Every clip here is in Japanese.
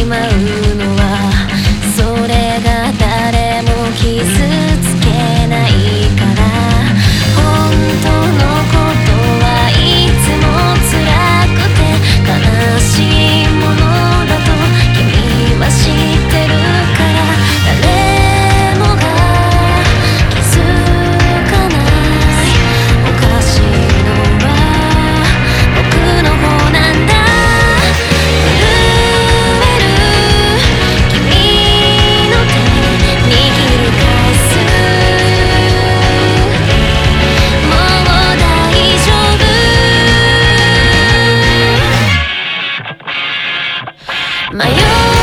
まうのはそれが誰も傷つけないから本当のことはいつも辛くて悲しいものだと君は知ってるから誰もが気づかないおかしいのは僕の方なんだ迷ったなら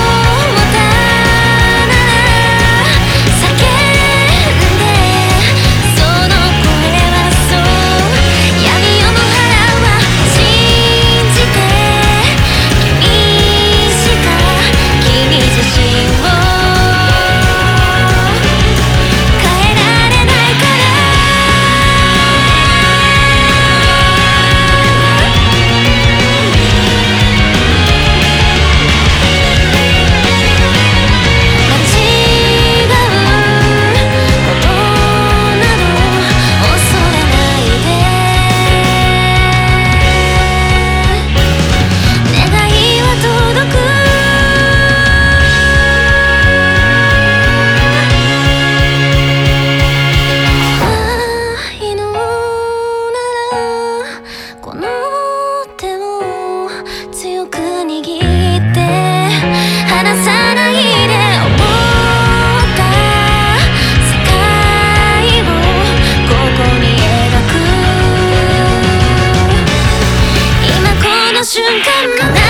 叫んでその声はそう闇夜の腹は信じて君しか君自身を変えられないから強く握って離さないで思った世界をここに描く今この瞬間